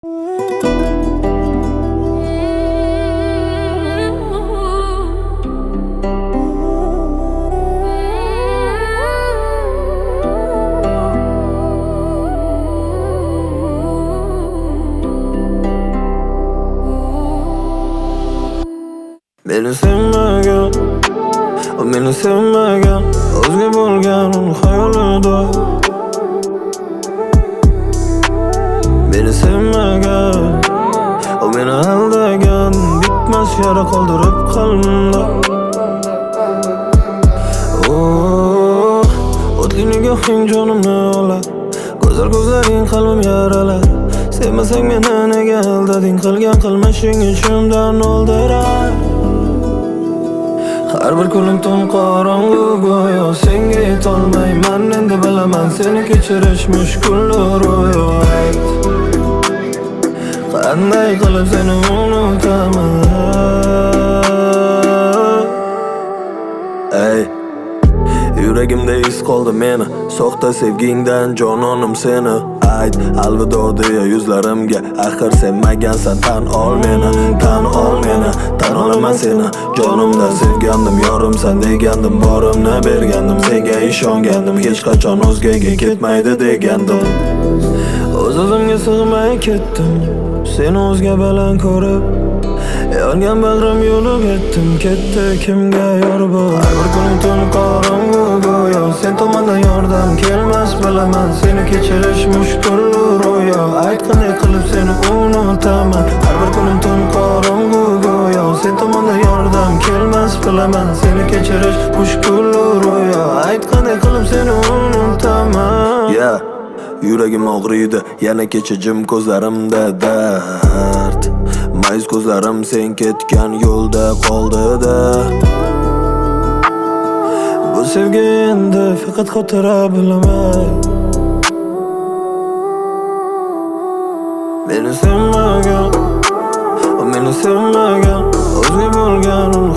Beni sevmegen, o meni sevmegen, o'zga bo'lgan uni xayolida. Beni sevmegen, o meni aldagan, bitmas yara qoldirib qalbimda. O'tli nigohing jonimni olar, go'zal ko'zlaring qalbim yaralar. Sevmasang meni nega aldading, qilgan qilmishing ichimdan o'ldirar. Har bir kunim tun qorong'u go'yo, senga yetolmayman endi bilaman, seni kechirish mushkul ro'yo. Qanday qilib seni unutaman? Ey, yuragimda iz qoldi meni, soxta sevgingdan jononim seni. Ayt alvido deya yuzlarimga, axir sevmagansan, tan ol meni, tan ol meni. Tan olaman seni, jonimda sevgandim, yorimsan degandim, borimni bergandim, senga ishongandim, hech qachon o'zgaga ketmaydi degandim. O'z-o'zimga sig'may ketdim, seni o'zga bilan ko'rib, yongan bag'rim yo'lib ketdi kimga yor bu. Har bir kunim tun qorong'u go'yo, sen tomondan yordam kelmas bilaman, seni kechirish mushkul ro'yo. Ayt qanday qilib seni unutaman? Har bir kunim tun qorong'u go'yo, sen tomondan yordam kelmas bilaman, seni kechirish mushkul ro'yo. Ayt qanday qilib seni unutaman? Yuragim og'riydi, yana kecha jim ko'zlarimda dard. Mayus ko'zlarim sen ketgan yo'lda qoldi-da. Bu sevgi endi faqat xotira bilaman. Beni sevmagan, o meni sevmagan, o'zga bo'lgan